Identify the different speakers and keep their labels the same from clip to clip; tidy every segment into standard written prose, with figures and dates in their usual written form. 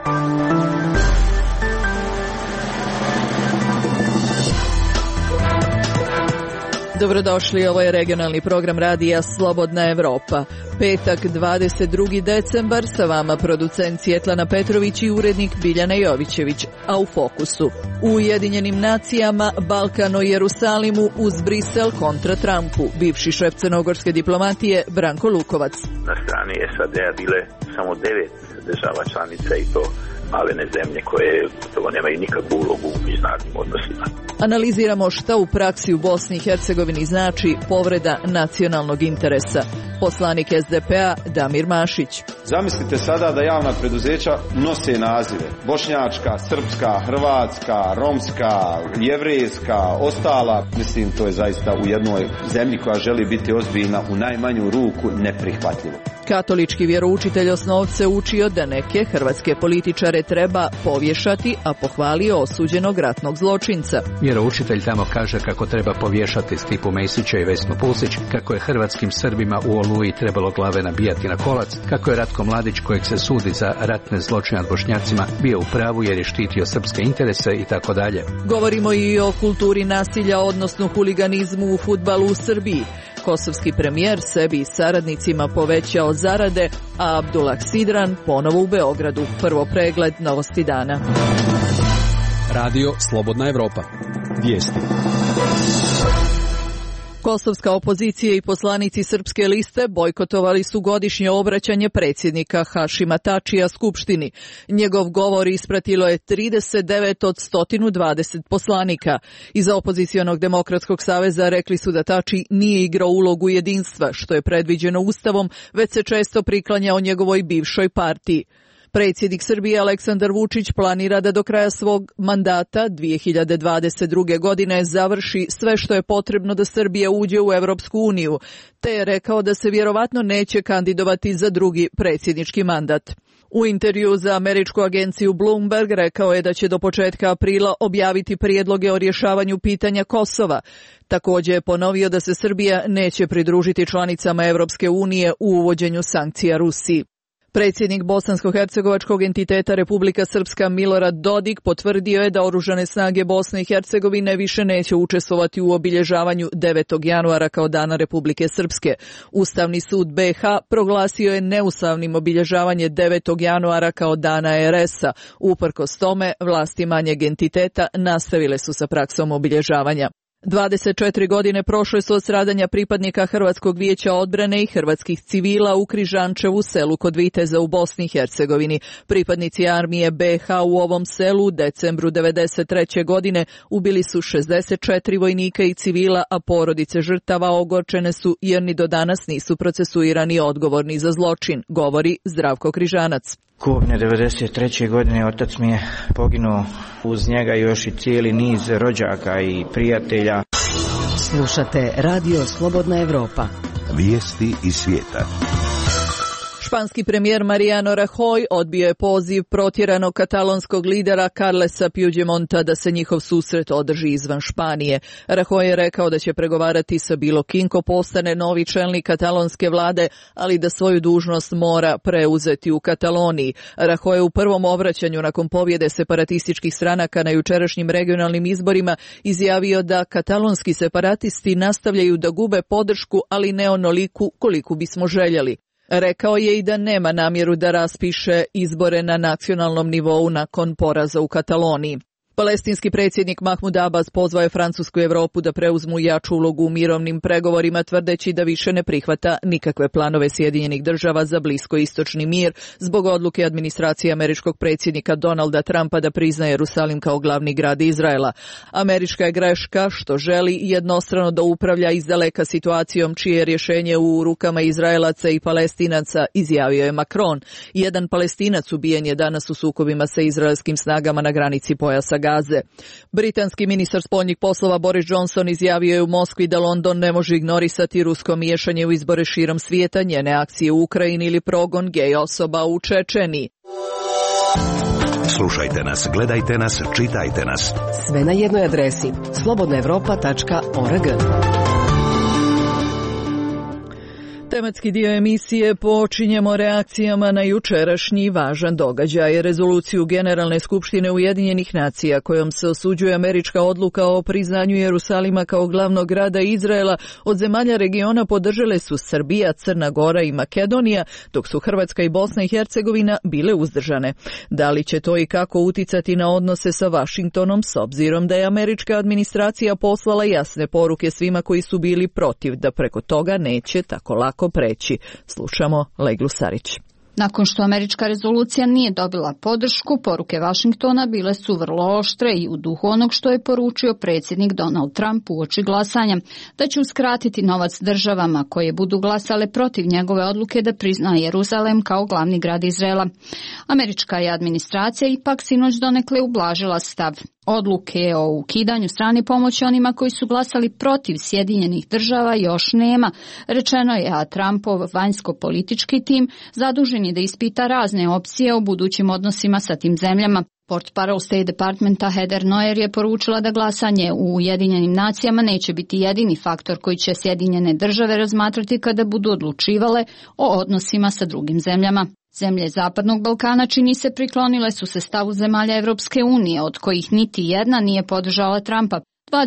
Speaker 1: Dobrodošli, ovo je regionalni program radija Slobodna Evropa. Petak, 22. decembar, sa vama producent Svjetlana Petrović i urednik Biljana Jovićević, a u fokusu. U Ujedinjenim nacijama, Balkan o Jerusalimu uz Brisel kontra Trumpu, bivši šef crnogorske diplomatije Branko Lukovac.
Speaker 2: Na strani SAD-a bile samo 9 država članica i to malene zemlje koje gotovo nemaju nikakvu ulogu u međunarodnim odnosima.
Speaker 1: Analiziramo šta u praksi u Bosni i Hercegovini znači povreda nacionalnog interesa. Poslanik SDP-a Damir Mašić.
Speaker 3: Zamislite sada da javna preduzeća nose nazive bošnjačka, srpska, hrvatska, romska, jevrejska, ostala. Mislim, to je zaista u jednoj zemlji koja želi biti ozbiljna u najmanju ruku neprihvatljivo.
Speaker 1: Katolički vjeroučitelj osnovce učio da neke hrvatske političare treba povješati, a pohvalio osuđenog ratnog zločinca.
Speaker 4: Vjeroučitelj tamo kaže kako treba povješati Stipu Mesića i Vesnu Pusić, kako je hrvatskim Srbima u Oluji trebalo glave nabijati na kolac, kako je Ratko Mladić, kojeg se sudi za ratne zločine nad Bošnjacima, bio u pravu jer je štitio srpske interese i tako dalje.
Speaker 1: Govorimo i o kulturi nasilja, odnosno huliganizmu u fudbalu u Srbiji. Kosovski premijer sebi i saradnicima povećao zarade, a Abdullah Sidran ponovo u Beogradu. Prvo pregled novosti dana.
Speaker 5: Radio Slobodna Evropa. Vijesti.
Speaker 1: Kosovska opozicija i poslanici Srpske liste bojkotovali su godišnje obraćanje predsjednika Hašima Tačija Skupštini. Njegov govor ispratilo je 39 od 120 poslanika. Iza opozicionog Demokratskog saveza rekli su da Tači nije igrao ulogu jedinstva, što je predviđeno Ustavom, već se često priklanjao njegovoj bivšoj partiji. Predsjednik Srbije Aleksandar Vučić planira da do kraja svog mandata 2022. godine završi sve što je potrebno da Srbija uđe u Evropsku uniju, te je rekao da se vjerovatno neće kandidovati za drugi predsjednički mandat. U intervju za američku agenciju Bloomberg rekao je da će do početka aprila objaviti prijedloge o rješavanju pitanja Kosova. Također je ponovio da se Srbija neće pridružiti članicama Evropske unije u uvođenju sankcija Rusiji. Predsjednik bosansko-hercegovačkog entiteta Republika Srpska Milorad Dodik potvrdio je da Oružane snage Bosne i Hercegovine više neće učestvovati u obilježavanju 9. januara kao Dana Republike Srpske. Ustavni sud BiH proglasio je neustavnim obilježavanje 9. januara kao Dana RS-a. Uprkos tome, vlasti manjeg entiteta nastavile su sa praksom obilježavanja. 24 godine prošle su od stradanja pripadnika Hrvatskog vijeća odbrane i hrvatskih civila u Križančevu selu kod Viteza u Bosni i Hercegovini. Pripadnici armije BiH u ovom selu u decembru 1993. godine ubili su 64 vojnika i civila, a porodice žrtava ogorčene su jer ni do danas nisu procesuirani odgovorni za zločin, govori Zdravko Križanac.
Speaker 6: Kobne 1993. godine otac mi je poginuo, uz njega još i cijeli niz rođaka i prijatelja.
Speaker 7: Slušate Radio Slobodna Evropa.
Speaker 8: Vijesti iz svijeta.
Speaker 1: Španski premijer Mariano Rajoy odbio je poziv protjeranog katalonskog lidera Carlesa Puigdemonta da se njihov susret održi izvan Španije. Rajoy je rekao da će pregovarati sa bilo kim ko postane novi čelnik katalonske vlade, ali da svoju dužnost mora preuzeti u Kataloniji. Rajoy je u prvom obraćanju nakon pobjede separatističkih stranaka na jučerašnjim regionalnim izborima izjavio da katalonski separatisti nastavljaju da gube podršku, ali ne onoliku koliku bismo željeli. Rekao je i da nema namjeru da raspiše izbore na nacionalnom nivou nakon poraza u Kataloniji. Palestinski predsjednik Mahmud Abbas pozvao je Francusku i Europu da preuzmu jaču ulogu u mirovnim pregovorima, tvrdeći da više ne prihvata nikakve planove Sjedinjenih država za bliskoistočni mir zbog odluke administracije američkog predsjednika Donalda Trumpa da prizna Jerusalim kao glavni grad Izraela. Američka je greška što želi jednostrano da upravlja izdaleka situacijom čije je rješenje u rukama Izraelaca i Palestinaca, izjavio je Macron. Jedan Palestinac ubijen je danas u sukobima sa izraelskim snagama na granici pojasa Gaze. Britanski ministar spoljnih poslova Boris Johnson izjavio je u Moskvi da London ne može ignorisati rusko miješanje u izbore širom svijeta, njene akcije u Ukrajini ili progon gej osoba u Čečeniji.
Speaker 8: Slušajte nas, gledajte nas, čitajte nas.
Speaker 7: Sve na jednoj adresi slobodnaevropa.org.
Speaker 1: Tematski dio emisije počinjemo reakcijama na jučerašnji važan događaj. Rezoluciju Generalne skupštine Ujedinjenih nacija kojom se osuđuje američka odluka o priznanju Jerusalima kao glavnog grada Izraela od zemalja regiona podržale su Srbija, Crna Gora i Makedonija, dok su Hrvatska i Bosna i Hercegovina bile uzdržane. Da li će to i kako uticati na odnose sa Vašingtonom s obzirom da je američka administracija poslala jasne poruke svima koji su bili protiv da preko toga neće tako lako preći. Slušamo Leglu Sarić.
Speaker 9: Nakon što američka rezolucija nije dobila podršku, poruke Vašingtona bile su vrlo oštre i u duhu onog što je poručio predsjednik Donald Trump uoči glasanja, da će uskratiti novac državama koje budu glasale protiv njegove odluke da prizna Jeruzalem kao glavni grad Izraela. Američka je administracija ipak sinoć donekle ublažila stav. Odluke o ukidanju strane pomoći onima koji su glasali protiv Sjedinjenih država još nema, rečeno je, a Trumpov vanjsko-politički tim zadužen je da ispita razne opcije o budućim odnosima sa tim zemljama. Portparol State Departmenta Heather Nauert je poručila da glasanje u Ujedinjenim nacijama neće biti jedini faktor koji će Sjedinjene države razmatrati kada budu odlučivale o odnosima sa drugim zemljama. Zemlje Zapadnog Balkana, čini se, priklonile su se stavu zemalja Evropske unije, od kojih niti jedna nije podržala Trumpa.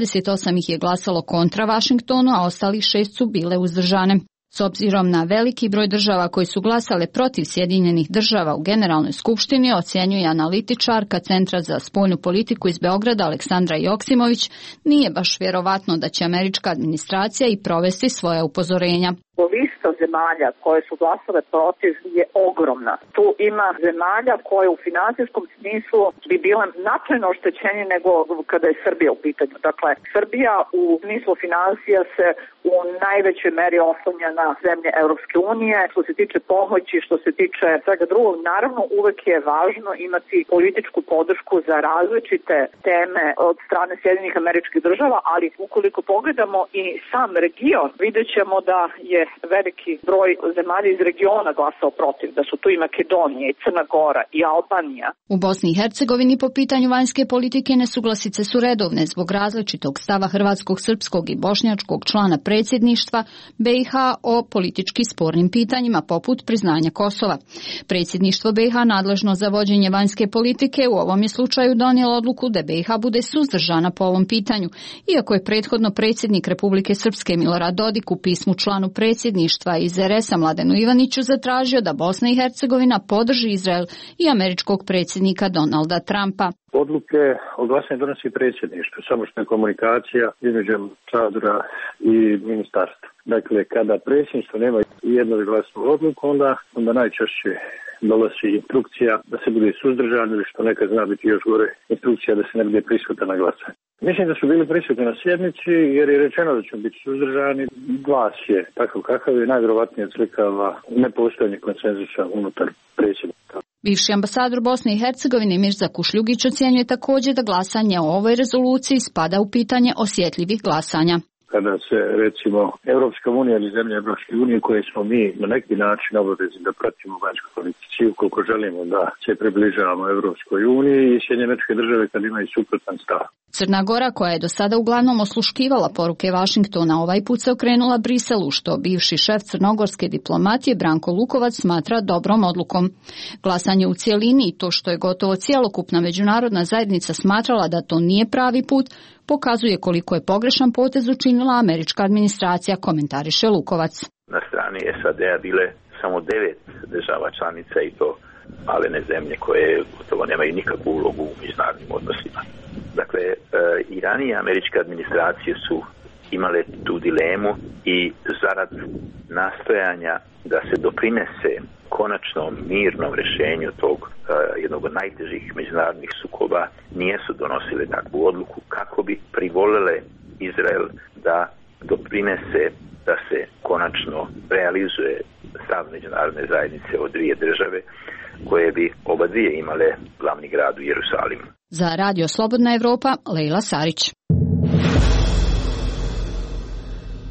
Speaker 9: 28 ih je glasalo kontra Vašingtonu, a ostalih 6 su bile uzdržane. S obzirom na veliki broj država koji su glasale protiv Sjedinjenih država u Generalnoj skupštini, ocjenjuje analitičarka Centra za spoljnu politiku iz Beograda Aleksandra Joksimović, nije baš vjerovatno da će američka administracija i provesti svoja upozorenja.
Speaker 10: Lista zemalja koje su glasale protiv je ogromna. Tu ima zemalja koje u financijskom smislu bi bile značajno oštećenije nego kada je Srbija u pitanju. Dakle, Srbija u smislu financija se u najvećoj meri oslanja na zemlje Europske unije. Što se tiče pomoći, što se tiče svega drugog, naravno uvek je važno imati političku podršku za različite teme od strane Sjedinjenih Američkih Država, ali ukoliko pogledamo i sam region, vidjet ćemo da je veliki broj zemalja iz regiona glasao protiv, da su tu i Makedonija, i Crna Gora, i Albanija.
Speaker 9: U Bosni i Hercegovini po pitanju vanjske politike nesuglasice su redovne zbog različitog stava hrvatskog, srpskog i bošnjačkog člana predsjedništva BiH o politički spornim pitanjima poput priznanja Kosova. Predsjedništvo BiH nadležno za vođenje vanjske politike u ovom je slučaju donijelo odluku da BiH bude suzdržana po ovom pitanju, iako je prethodno predsjednik Republike Srpske Milorad Dodik u pismu članu predsjedništva iz RS-a Mladenu Ivaniću zatražio da Bosna i Hercegovina podrži Izrael i američkog predsjednika Donalda Trumpa.
Speaker 11: Odluke o glasanju donosi predsjedništvo, samo što je komunikacija između ambasadora i ministarstva. Dakle, kada predsjedništvo nema jednoglasnu odluku, onda najčešće dolazi instrukcija da se bude suzdržan ili što nekad zna biti još gore instrukcija da se ne bude prisutan na glasanje. Mislim da su bili prisutni na sjednici jer je rečeno da će biti suzdržani. Glas je takav kakav je, najvjerovatnije odslikava nepostojanje konsenzusa unutar predsjednika.
Speaker 9: Bivši ambasador Bosne i Hercegovine Mirza Kušljugić ocjenjuje također da glasanje o ovoj rezoluciji spada u pitanje osjetljivih glasanja.
Speaker 11: Kada se, recimo, Europska unija ili zemlje Europske unije koje smo mi na neki način obavezni da pratimo vanjsku politiku, koliko želimo da se približavamo Europskoj uniji i Sjedinjene Američke Države kad imaju suprotan stav.
Speaker 9: Crna Gora, koja je do sada uglavnom osluškivala poruke Vašingtona, ovaj put se okrenula Briselu, što bivši šef crnogorske diplomatije Branko Lukovac smatra dobrom odlukom. Glasanje u cijelini i to što je gotovo cjelokupna međunarodna zajednica smatrala da to nije pravi put, pokazuje koliko je pogrešan potez učinila američka administracija, komentariše Lukovac.
Speaker 2: Na strani SAD-a bile samo 9 država članica i to malene zemlje koje gotovo nemaju nikakvu ulogu u međunarodnim odnosima. Dakle, i ranije američke administracije su imale tu dilemu i zarad nastojanja da se doprinese konačnom mirnom rješenju tog jednog od najtežih međunarodnih sukoba nijesu donosile takvu odluku kako bi privolile Izrael da doprinese da se konačno realizuje stav međunarodne zajednice od dvije države koje bi oba dvije imale glavni grad u Jerusalimu.
Speaker 9: Za Radio Slobodna Evropa, Lejla Sarić.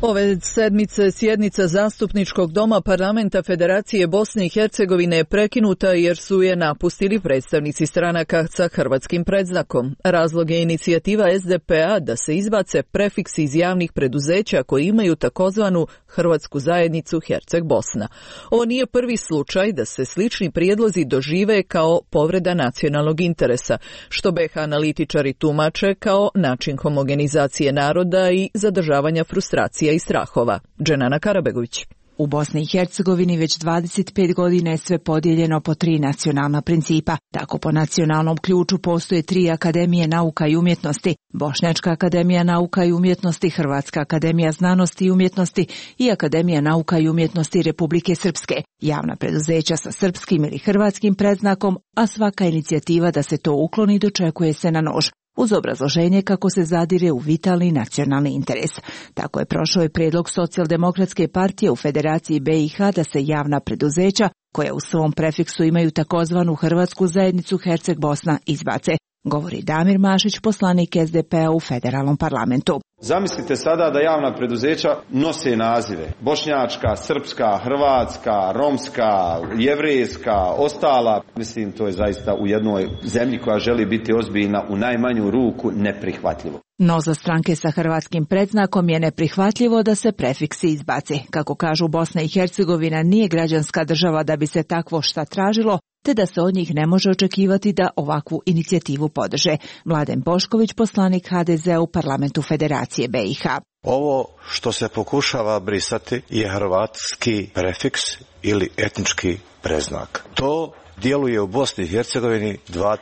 Speaker 1: Ove sedmice sjednica Zastupničkog doma Parlamenta Federacije Bosne i Hercegovine je prekinuta jer su je napustili predstavnici stranaka sa hrvatskim predznakom. Razlog je inicijativa SDP-a da se izbace prefiksi iz javnih preduzeća koji imaju takozvanu Hrvatsku zajednicu Herceg-Bosna. Ovo nije prvi slučaj da se slični prijedlozi dožive kao povreda nacionalnog interesa, što BiH analitičari tumače kao način homogenizacije naroda i zadržavanja frustracija i strahova. Dženana Karabegović.
Speaker 12: U Bosni i Hercegovini već 25 godina je sve podijeljeno po 3 nacionalna principa. Tako po nacionalnom ključu postoje 3 akademije nauka i umjetnosti, Bošnjačka akademija nauka i umjetnosti, Hrvatska akademija znanosti i umjetnosti i Akademija nauka i umjetnosti Republike Srpske, javna preduzeća sa srpskim ili hrvatskim predznakom, a svaka inicijativa da se to ukloni dočekuje se na nož, uz obrazloženje kako se zadire u vitalni nacionalni interes. Tako je prošao i prijedlog Socijaldemokratske partije u Federaciji BiH da se javna preduzeća, koja u svom prefiksu imaju takozvanu Hrvatsku zajednicu Herceg-Bosna, izbace, govori Damir Mašić, poslanik SDP-a u federalnom parlamentu.
Speaker 3: Zamislite sada da javna preduzeća nose nazive bošnjačka, srpska, hrvatska, romska, jevrejska, ostala. Mislim, to je zaista u jednoj zemlji koja želi biti ozbiljna u najmanju ruku neprihvatljivo.
Speaker 12: No za stranke sa hrvatskim predznakom je neprihvatljivo da se prefiksi izbace. Kako kažu, Bosna i Hercegovina nije građanska država da bi se takvo šta tražilo, te da se od njih ne može očekivati da ovakvu inicijativu podrže. Mladen Bošković, poslanik HDZ-a u parlamentu Federacije BiH.
Speaker 13: Ovo što se pokušava brisati je hrvatski prefiks ili etnički preznak. To djeluje u Bosni i Hercegovini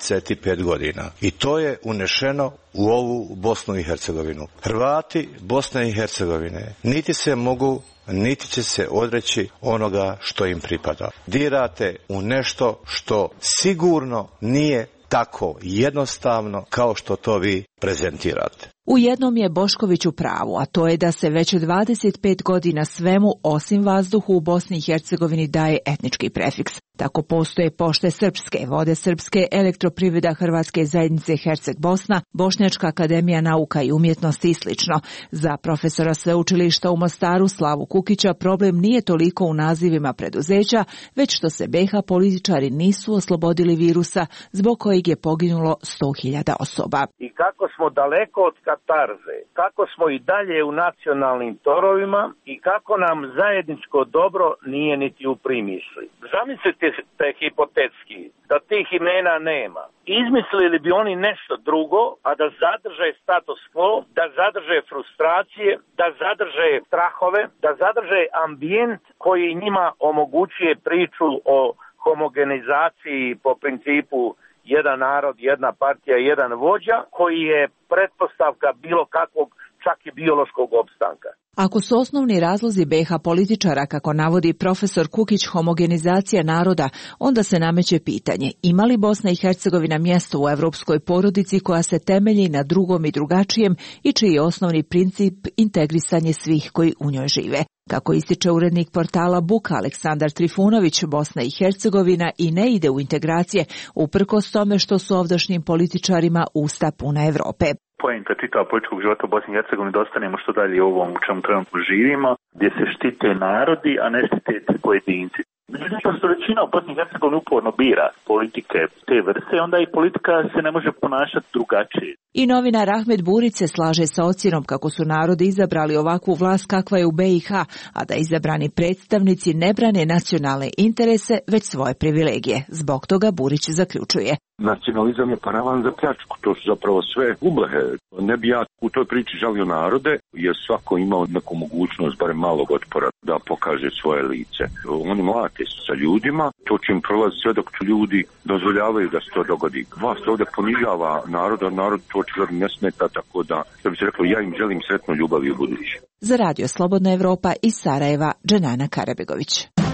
Speaker 13: 25 godina i to je unešeno u ovu Bosnu i Hercegovinu. Hrvati Bosne i Hercegovine niti se mogu niti će se odreći onoga što im pripada. Dirate u nešto što sigurno nije tako jednostavno kao što to vi prezentirate.
Speaker 12: U jednom je Bošković u pravu, a to je da se već 25 godina svemu osim vazduhu u Bosni i Hercegovini daje etnički prefiks. Tako postoje pošte srpske, vode srpske, elektroprivreda Hrvatske zajednice Herceg-Bosna, Bošnjačka akademija nauka i umjetnosti i slično. Za profesora sveučilišta u Mostaru Slavu Kukića problem nije toliko u nazivima preduzeća, već što se BiH političari nisu oslobodili virusa zbog kojeg je poginulo 100.000 osoba.
Speaker 14: I kako smo daleko od katarze, kako smo i dalje u nacionalnim torovima i kako nam zajedničko dobro nije niti u primisli. Zamislite hipotetski da tih imena nema. Izmislili bi oni nešto drugo, a da zadrže status quo, da zadrže frustracije, da zadrže strahove, da zadrže ambijent koji njima omogućuje priču o homogenizaciji po principu jedan narod, jedna partija, jedan vođa, koji je pretpostavka bilo kakvog, čak i biološkog opstanka.
Speaker 12: Ako su osnovni razlozi BiH političara, kako navodi profesor Kukić, homogenizacija naroda, onda se nameće pitanje ima li Bosna i Hercegovina mjesto u europskoj porodici koja se temelji na drugom i drugačijem i čiji je osnovni princip integrisanje svih koji u njoj žive. Kako ističe urednik portala Buka Aleksandar Trifunović, Bosna i Hercegovina i ne ide u integracije, uprkos tome što su ovdašnjim političarima usta puna Evrope.
Speaker 15: Poenta čitava političkog života u Bosni i Hercegovini da ostanemo što dalje u ovom u čemu trenutno živimo, gdje se štite narodi, a ne štite pojedinci. Međutim, što većina u Bosni i Hercegovini uporno bira politike te vrste, onda i politika se ne može ponašati drugačije.
Speaker 12: I novinar Ahmed Burić se slaže sa ocjenom kako su narodi izabrali ovakvu vlast kakva je u BiH, a da izabrani predstavnici ne brane nacionalne interese, već svoje privilegije. Zbog toga Burić zaključuje.
Speaker 16: Nacionalizam je paravan za pljačku, to su zapravo sve ublehe. Ne bi ja u toj priči žalio narode, jer svako imao neku mogućnost, barem malog otpora, da pokaže svoje lice. Oni mlate sa ljudima, to će im prolaziti sve dok ljudi dozvoljavaju da se to dogodi. Vlast ovdje ponižava narod, a narod to očigledno ne smeta, tako da bi se reklo, ja im želim sretnu ljubav u budući.
Speaker 12: Za Radio Slobodna Evropa iz Sarajeva, Dženana Karabegović.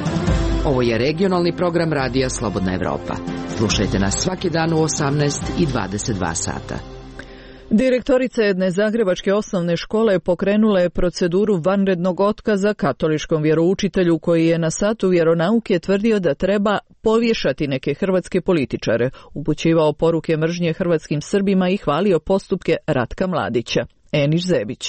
Speaker 7: Ovo je regionalni program Radija Slobodna Evropa. Slušajte nas svaki dan u 18 i 22 sata.
Speaker 1: Direktorica jedne zagrebačke osnovne škole pokrenula je proceduru vanrednog otkaza katoličkom vjeroučitelju koji je na satu vjeronauke tvrdio da treba povješati neke hrvatske političare, upućivao poruke mržnje hrvatskim Srbima i hvalio postupke Ratka Mladića. Eniš Zebić.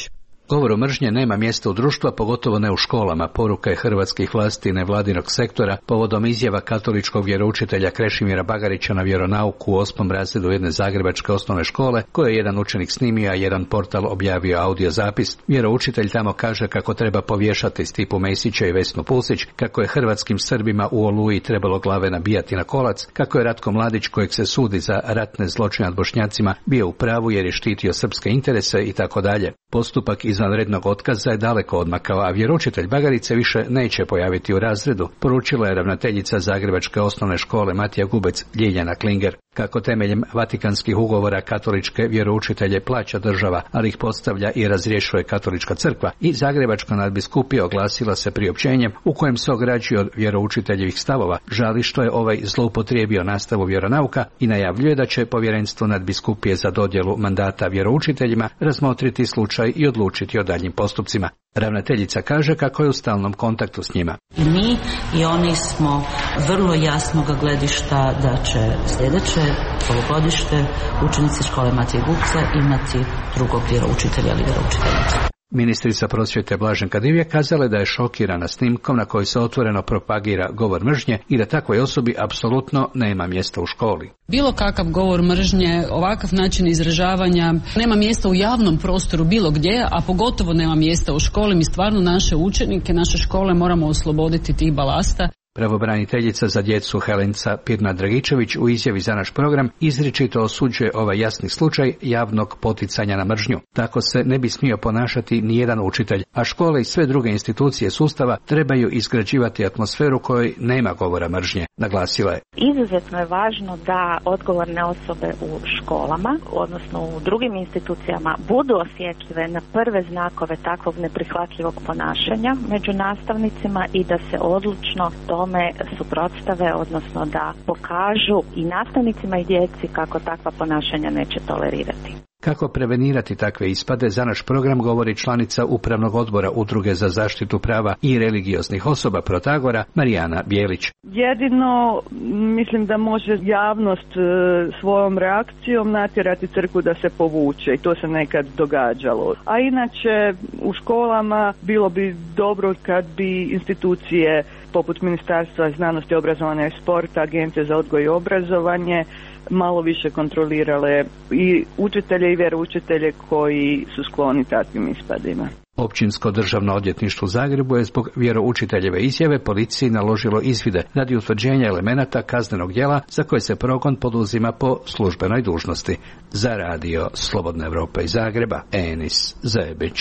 Speaker 4: Govoru mržnje nema mjesta u društvu, pogotovo ne u školama, poruka je hrvatskih vlasti i nevladinog sektora povodom izjava katoličkog vjeroučitelja Krešimira Bagarića na vjeronauku u 8. razredu jedne zagrebačke osnovne škole, koje je jedan učenik snimio, a jedan portal objavio audio zapis. Vjeroučitelj tamo kaže kako treba povješati Stipu Mesića i Vesnu Pusić, kako je hrvatskim Srbima u Oluji trebalo glave nabijati na kolac, kako je Ratko Mladić, kojeg se sudi za ratne zločine nad Bošnjacima, bio u pravu jer je štitio srpske interese i tako dalje. Postupak izvanrednog otkaza je daleko odmakao, a vjeroučitelj Bagarice više neće pojaviti u razredu, poručila je ravnateljica zagrebačke osnovne škole Matija Gubec Ljiljana Klinger. Kako temeljem Vatikanskih ugovora katoličke vjeroučitelje plaća država, ali ih postavlja i razrješuje katolička crkva, i zagrebačka nadbiskupija oglasila se priopćenjem u kojem se ograđuje od vjeroučiteljevih stavova, žali što je ovaj zloupotrijebio nastavu vjeronauka i najavljuje da će povjerenstvo nadbiskupije za dodjelu mandata vjeroučiteljima razmotriti slučaj i odlučiti o daljnjim postupcima. Ravnateljica kaže kako je u stalnom kontaktu s njima.
Speaker 17: I mi i oni smo vrlo jasnog gledišta da će sljedeće polugodište učenici škole Matije Gupca imati drugog vjeroučitelja ili vjeroučiteljicu.
Speaker 4: Ministrica prosvjete Blaženka Divjak kazala je da je šokirana snimkom na kojoj se otvoreno propagira govor mržnje i da takvoj osobi apsolutno nema mjesta u školi.
Speaker 18: Bilo kakav govor mržnje, ovakav način izražavanja nema mjesta u javnom prostoru bilo gdje, a pogotovo nema mjesta u školi. Mi stvarno naše učenike, naše škole moramo osloboditi tih balasta.
Speaker 4: Pravobraniteljica za djecu Helenca Pirnat-Dragičević u izjavi za naš program izričito osuđuje ovaj jasni slučaj javnog poticanja na mržnju. Tako se ne bi smio ponašati nijedan učitelj, a škole i sve druge institucije sustava trebaju izgrađivati atmosferu kojoj nema govora mržnje, naglasila je.
Speaker 19: Izuzetno je važno da odgovorne osobe u školama, odnosno u drugim institucijama, budu osjetljive na prve znakove takvog neprihvatljivog ponašanja među nastavnicima i da se odlučno tome suprotstave, odnosno da pokažu i nastavnicima i djeci kako takva ponašanja neće tolerirati.
Speaker 4: Kako prevenirati takve ispade, za naš program govori članica Upravnog odbora Udruge za zaštitu prava i religioznih osoba Protagora, Marijana Bijelić.
Speaker 20: Jedino mislim da može javnost svojom reakcijom natjerati crkvu da se povuče i to se nekad događalo. A inače u školama bilo bi dobro kad bi institucije poput Ministarstva znanosti, obrazovanja i sporta, Agencije za odgoj i obrazovanje malo više kontrolirale i učitelje i vjeroučitelje koji su skloni takvim ispadima.
Speaker 4: Općinsko državno odvjetništvo u Zagrebu je zbog vjeroučiteljeve izjave policiji naložilo izvide radi utvrđenja elemenata kaznenog djela za koje se progon poduzima po službenoj dužnosti. Za radio Slobodna Evropa iz Zagreba, Enis Zebić.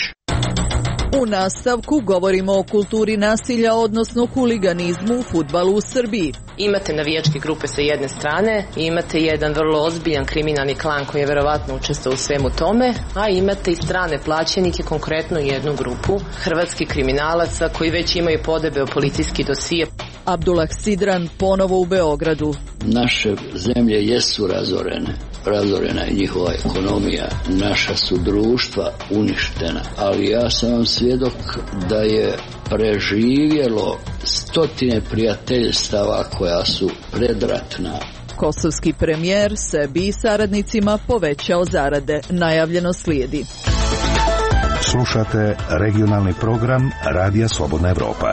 Speaker 1: U nastavku govorimo o kulturi nasilja, odnosno huliganizmu u fudbalu u Srbiji.
Speaker 21: Imate navijačke grupe sa jedne strane, imate jedan vrlo ozbiljan kriminalni klan koji je verovatno učestvovao u svemu tome, a imate i strane plaćenike, konkretno jednu grupu hrvatskih kriminalaca koji već imaju podebeo policijski dosije.
Speaker 1: Abdullah Sidran ponovo u Beogradu.
Speaker 22: Naše zemlje jesu razorene. Razorena je njihova ekonomija, naša su društva uništena, ali ja sam vam svjedok da je preživjelo stotine prijateljstava koja su predratna.
Speaker 1: Kosovski premijer sebi i saradnicima povećao zarade, najavljeno slijedi.
Speaker 8: Slušate regionalni program Radija Slobodna Evropa.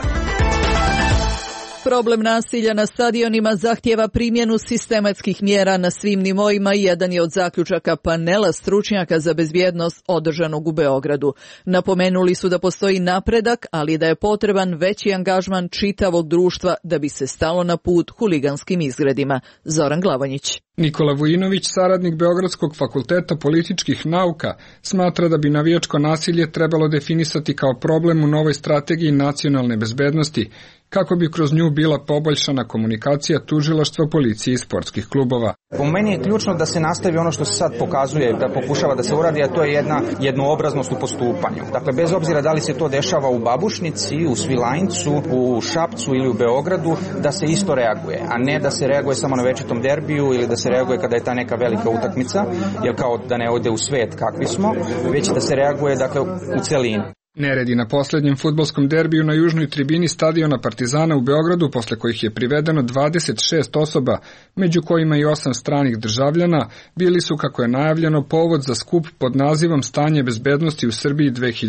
Speaker 1: Problem nasilja na stadionima zahtijeva primjenu sistematskih mjera na svim nivoima i jedan je od zaključaka panela stručnjaka za bezbjednost održanog u Beogradu. Napomenuli su da postoji napredak, ali da je potreban veći angažman čitavog društva da bi se stalo na put huliganskim izgredima. Zoran Glavonjić.
Speaker 23: Nikola Vujinović, saradnik Beogradskog fakulteta političkih nauka, smatra da bi navijačko nasilje trebalo definisati kao problem u novoj strategiji nacionalne bezbednosti, kako bi kroz nju bila poboljšana komunikacija tužilaštva, policije i sportskih klubova.
Speaker 24: Po meni je ključno da se nastavi ono što se sad pokazuje, da pokušava da se uradi, a to je jednoobraznost u postupanju. Dakle, bez obzira da li se to dešava u Babušnici, u Svilajncu, u Šapcu ili u Beogradu, da se isto reaguje, a ne da se reaguje samo na večitom derbiju ili da se reaguje kada je ta neka velika utakmica, jer kao da ne ode u svet kakvi smo, već da se reaguje dakle u celini.
Speaker 23: Neredi na posljednjem fudbalskom derbiju na južnoj tribini stadiona Partizana u Beogradu, posle kojih je privedeno 26 osoba, među kojima i 8 stranih državljana, bili su, kako je najavljeno, povod za skup pod nazivom Stanje bezbednosti u Srbiji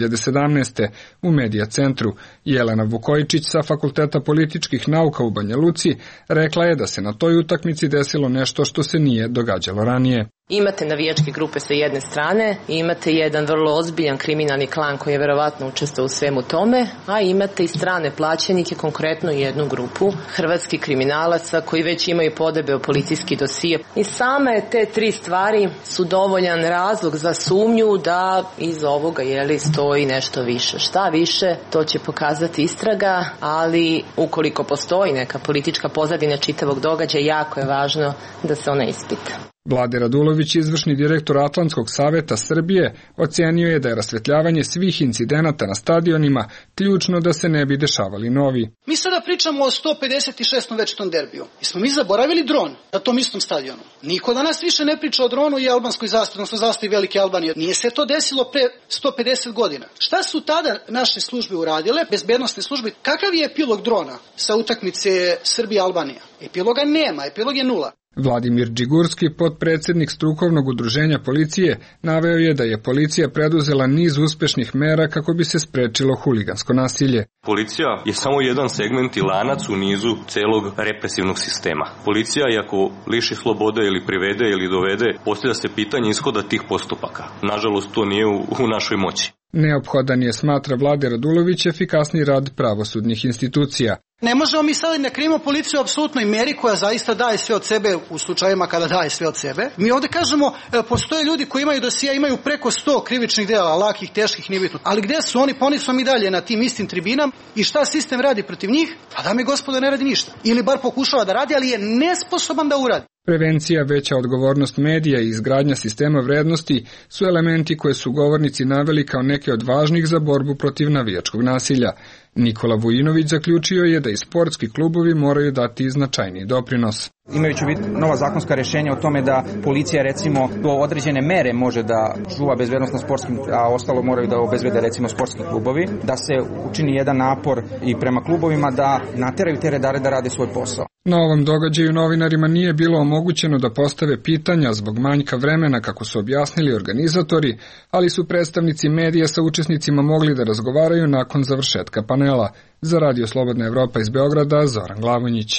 Speaker 23: 2017. u Medija centru. Jelena Vukojičić sa Fakulteta političkih nauka u Banja Luci rekla je da se na toj utakmici desilo nešto što se nije događalo ranije.
Speaker 21: Imate navijačke grupe sa jedne strane, imate jedan vrlo ozbiljan kriminalni klan koji je verovatno učestvovao u svemu tome, a imate i strane plaćenike, konkretno jednu grupu hrvatskih kriminalaca koji već imaju podebeo policijski dosije. I same te tri stvari su dovoljan razlog za sumnju da iz ovoga stoji nešto više. Šta više, to će pokazati istraga, ali ukoliko postoji neka politička pozadina čitavog događaja, jako je važno da se ona ispita.
Speaker 23: Vlade Radulović, izvršni direktor Atlantskog saveta Srbije, ocenio je da je rasvetljavanje svih incidenata na stadionima ključno da se ne bi dešavali novi.
Speaker 5: Mi sada pričamo o 156. večitom derbiju. Jesmo mi zaboravili dron na tom istom stadionu? Niko danas više ne priča o dronu i albanskoj zastavi, odnosno zastavi Velike Albanije. Nije se to desilo pre 150 godina. Šta su tada naše službe uradile, bezbednosne službe? Kakav je epilog drona sa utakmice Srbija-Albanija? Epiloga nema, epilog je nula.
Speaker 23: Vladimir Đigurski, potpredsjednik strukovnog udruženja policije, naveo je da je policija preduzela niz uspešnih mera kako bi se sprečilo huligansko nasilje.
Speaker 6: Policija je samo jedan segment i lanac u nizu celog represivnog sistema. Policija, ako liši slobode ili privede ili dovede, postavlja se pitanje ishoda tih postupaka. Nažalost, to nije u našoj moći.
Speaker 23: Neophodan je, smatra Vlade Radulović, efikasni rad pravosudnih institucija.
Speaker 5: Ne možemo mi sada da krivimo policiju u apsolutnoj meri koja zaista daje sve od sebe u slučajevima kada daje sve od sebe. Mi ovde kažemo, postoje ljudi koji imaju dosija, imaju preko 100 krivičnih dela, lakih, teških, nije bitno. Ali gde su oni? Pa oni su mi dalje na tim istim tribinama i šta sistem radi protiv njih? Pa dame i gospodo, ne radi ništa. Ili bar pokušava da radi, ali je nesposoban da uradi.
Speaker 23: Prevencija, veća odgovornost medija i izgradnja sistema vrednosti su elementi koje su govornici naveli kao neke od važnih za borbu protiv navijačkog nasilja. Nikola Vujinović zaključio je da i sportski klubovi moraju dati značajniji doprinos.
Speaker 24: Imajući u vidu nova zakonska rješenja o tome da policija recimo do određene mere može da čuva bezbednost na sportskim, a ostalo moraju da obezbede recimo sportski klubovi, da se učini jedan napor i prema klubovima da nateraju te redare da rade svoj posao.
Speaker 23: Na ovom događaju novinarima nije bilo omogućeno da postave pitanja zbog manjka vremena, kako su objasnili organizatori, ali su predstavnici medija sa učesnicima mogli da razgovaraju nakon završetka panela. Za Radio Slobodna Evropa iz Beograda, Zoran Glavonjić.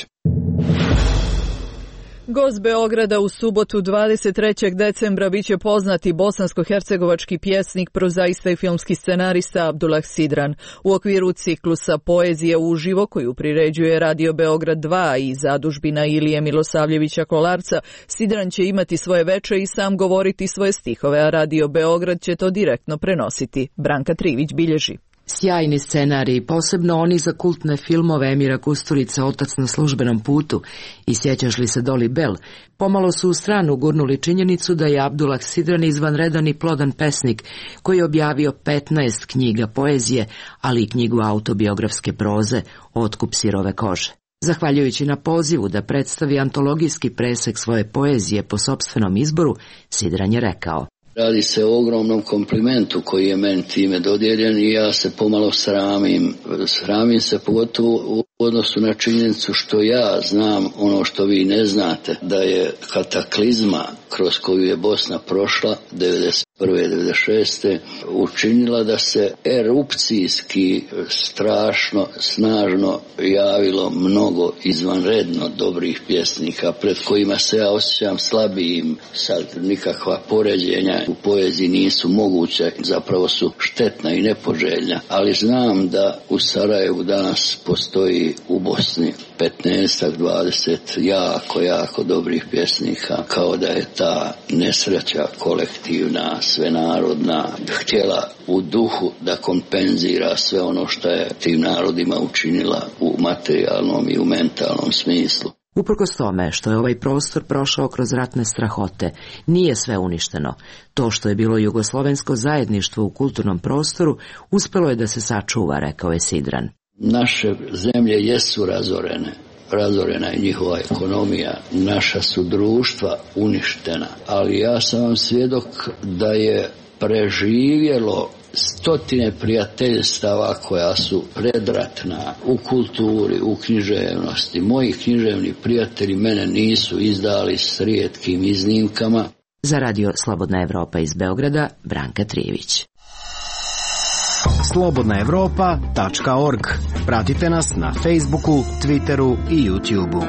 Speaker 1: Gost Beograda u subotu 23. decembra biće poznati bosansko-hercegovački pjesnik, prozaista i filmski scenarista Abdullah Sidran. U okviru ciklusa Poezije uživo koju priređuje Radio Beograd 2 i zadužbina Ilije Milosavljevića Kolarca, Sidran će imati svoje veče i sam govoriti svoje stihove, a Radio Beograd će to direktno prenositi. Branka Trivić bilježi.
Speaker 7: Sjajni scenariji, posebno oni za kultne filmove Emira Kusturice Otac na službenom putu i Sjećaš li se Doli Bell, pomalo su u stranu gurnuli činjenicu da je Abdullah Sidran izvanredan i plodan pesnik koji je objavio 15 knjiga poezije, ali i knjigu autobiografske proze Otkup sirove kože. Zahvaljujući na pozivu da predstavi antologijski presek svoje poezije po sopstvenom izboru, Sidran je rekao:
Speaker 22: Radi se o ogromnom komplimentu koji je meni time dodijeljen i ja se pomalo sramim. Sramim se pogotovo u odnosu na činjenicu što ja znam ono što vi ne znate, da je kataklizma kroz koju je Bosna prošla 1991. 1996. učinila da se erupcijski strašno, snažno javilo mnogo izvanredno dobrih pjesnika pred kojima se ja osjećam slabijim. Sad nikakva poređenja u poeziji nisu moguća, zapravo su štetna i nepoželjna, ali znam da u Sarajevu danas postoji u Bosni 15-20 jako dobrih pjesnika, kao da je ta nesreća kolektivna, svenarodna, htjela u duhu da kompenzira sve ono što je tim narodima učinila u materijalnom i u mentalnom smislu.
Speaker 7: Uprkos tome što je ovaj prostor prošao kroz ratne strahote, nije sve uništeno. To što je bilo jugoslovensko zajedništvo u kulturnom prostoru uspelo je da se sačuva, rekao je Sidran.
Speaker 22: Naše zemlje jesu razorena je njihova ekonomija, naša su društva uništena, ali ja sam vam svjedok da je preživjelo stotine prijateljstava koja su predratna u kulturi, u književnosti. Moji književni prijatelji mene nisu izdali s rijetkim iznimkama.
Speaker 7: Za radio Slobodna Evropa iz Beograda, Branka Trijević.
Speaker 2: slobodnaevropa.org. Pratite nas na Facebooku, Twitteru i YouTubeu.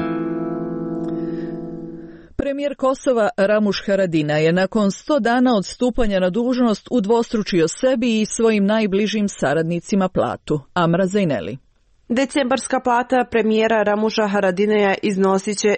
Speaker 1: Premijer Kosova Ramuš Haradinaj je nakon 100 dana od stupanja na dužnost udvostručio sebi i svojim najbližim saradnicima platu. Amra Zajneli.
Speaker 9: Decembarska plata premijera Ramuša Haradinaja iznosit će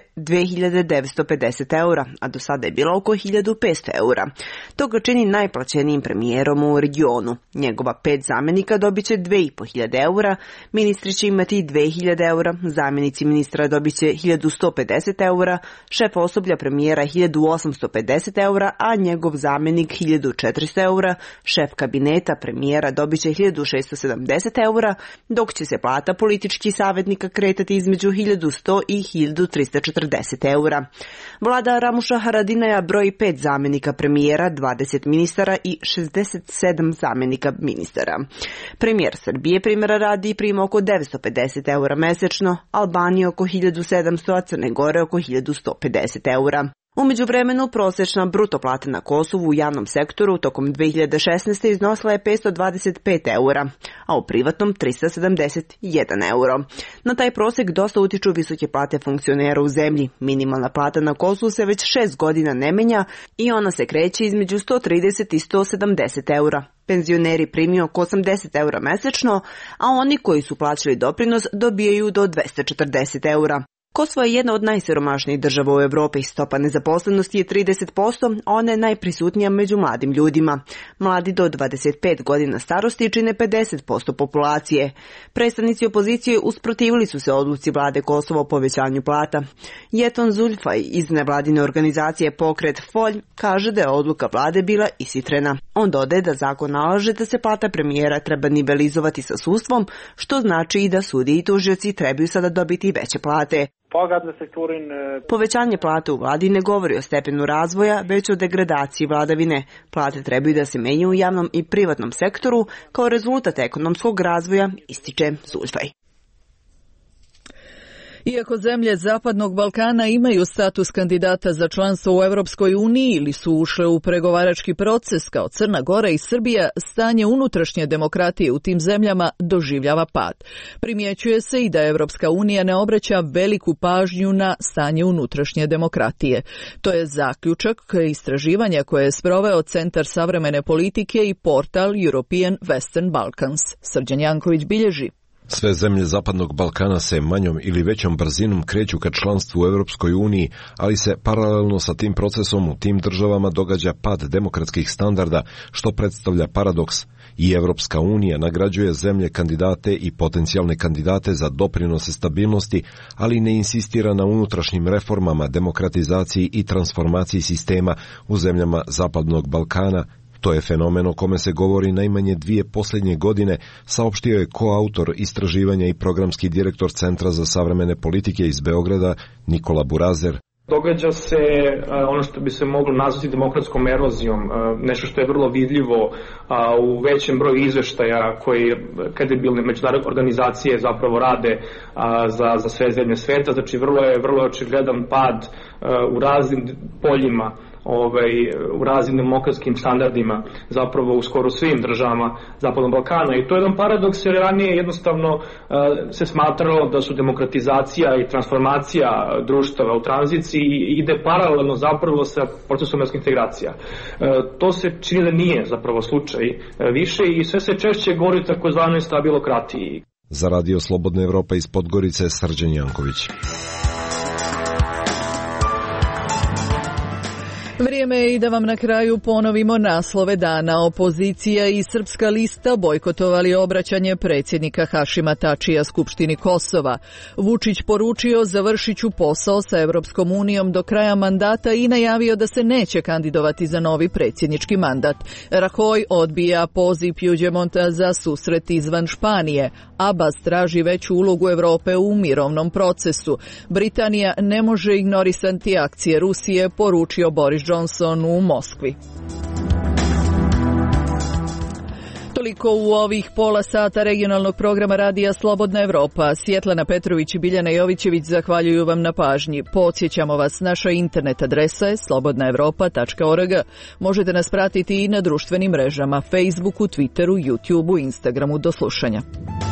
Speaker 9: 2950 eura, a do sada je bila oko 1500 eura. To ga čini najplaćenijim premijerom u regionu. Njegova 5 zamjenika dobit će 2500 eura, ministri će imati 2000 eura, zamjenici ministra dobit će 1150 eura, šef osoblja premijera 1850 eura, a njegov zamjenik 1400 eura, šef kabineta premijera dobit će 1670 eura, dok će se plata političkih savjetnika kretati između 1100 i 1340 eura. Vlada Ramuša Haradinaja broji 5 zamjenika premijera, 20 ministara i 67 zamjenika ministara. Premijer Srbije primjera radi prima oko 950 eura mesečno, Albanije oko 1700, a Crne Gore oko 1150 eura. U međuvremenu prosječna bruto plata na Kosovu u javnom sektoru tokom 2016. iznosila je 525 eura, a u privatnom 371 euro. Na taj prosjek dosta utiču visoke plate funkcionera u zemlji. Minimalna plata na Kosovu se već 6 godina ne menja i ona se kreće između 130 i 170 eura. Penzioneri primiju oko 80 eura mesečno, a oni koji su plaćali doprinos dobijaju do 240 eura. Kosovo je jedna od najsiromašnijih država u Evropi. Stopa nezaposlenosti je 30%, a ona je najprisutnija među mladim ljudima. Mladi do 25 godina starosti čine 50% populacije. Predstavnici opozicije usprotivili su se odluci vlade Kosova o povećanju plata. Jeton Zulfaj iz nevladine organizacije Pokret Folj kaže da je odluka vlade bila ishitrena. On dodaje da zakon nalaže da se plata premijera treba nivelizovati sa sudstvom, što znači i da sudiji i tužioci trebaju sada dobiti veće plate. Povećanje plata u vladi ne govori o stepenu razvoja, već o degradaciji vladavine. Plate trebaju da se menjaju u javnom i privatnom sektoru kao rezultat ekonomskog razvoja, ističe Zulfaj.
Speaker 1: Iako zemlje Zapadnog Balkana imaju status kandidata za članstvo u Europskoj uniji ili su ušle u pregovarački proces kao Crna Gora i Srbija, stanje unutrašnje demokratije u tim zemljama doživljava pad. Primjećuje se i da Europska unija ne obraća veliku pažnju na stanje unutrašnje demokratije. To je zaključak istraživanja koje je sproveo Centar savremene politike i portal European Western Balkans. Srđan Janković bilježi.
Speaker 10: Sve zemlje Zapadnog Balkana se manjom ili većom brzinom kreću ka članstvu u Europskoj uniji, ali se paralelno sa tim procesom u tim državama događa pad demokratskih standarda, što predstavlja paradoks. I Europska unija nagrađuje zemlje kandidate i potencijalne kandidate za doprinose stabilnosti, ali ne insistira na unutrašnjim reformama, demokratizaciji i transformaciji sistema u zemljama Zapadnog Balkana. To je fenomen o kome se govori najmanje 2 posljednje godine, saopštio je koautor istraživanja i programski direktor Centra za savremene politike iz Beograda, Nikola Burazer.
Speaker 11: Događa se ono što bi se moglo nazvati demokratskom erozijom, nešto što je vrlo vidljivo u većem broju izveštaja koji kredibilne međunarodne organizacije zapravo rade za sve zemlje sveta. Znači vrlo je očigledan pad u raznim poljima, u raznim demokratskim standardima, zapravo u skoro svim državama Zapadnog Balkana. I to je jedan paradoks, jer ranije jednostavno se smatralo da su demokratizacija i transformacija društava u tranziciji ide paralelno zapravo sa procesom evropskih integracija. To se čini da nije zapravo slučaj više i sve se češće govori takozvanoj stabilokratiji.
Speaker 10: Za radio Slobodna Evropa iz Podgorice, Srđan Janković.
Speaker 1: Vrijeme je i da vam na kraju ponovimo naslove dana. Opozicija i Srpska lista bojkotovali obraćanje predsjednika Hašima Tačija Skupštini Kosova. Vučić poručio završit ću posao sa Europskom unijom do kraja mandata i najavio da se neće kandidovati za novi predsjednički mandat. Rajoy odbija poziv Puigdemonta za susret izvan Španije. Abbas traži veću ulogu Europe u mirovnom procesu. Britanija ne može ignorisati akcije Rusije, poručio Boris Johnson u Moskvi. toliko u ovih pola sata regionalnog programa Radija Slobodna Evropa. Svjetlana Petrović i Biljana Jovićević zahvaljuju vam na pažnji. Podsjećamo vas, naša internet adresa je slobodnaevropa.org. Možete nas pratiti i na društvenim mrežama, Facebooku, Twitteru, YouTubeu, Instagramu. Do slušanja.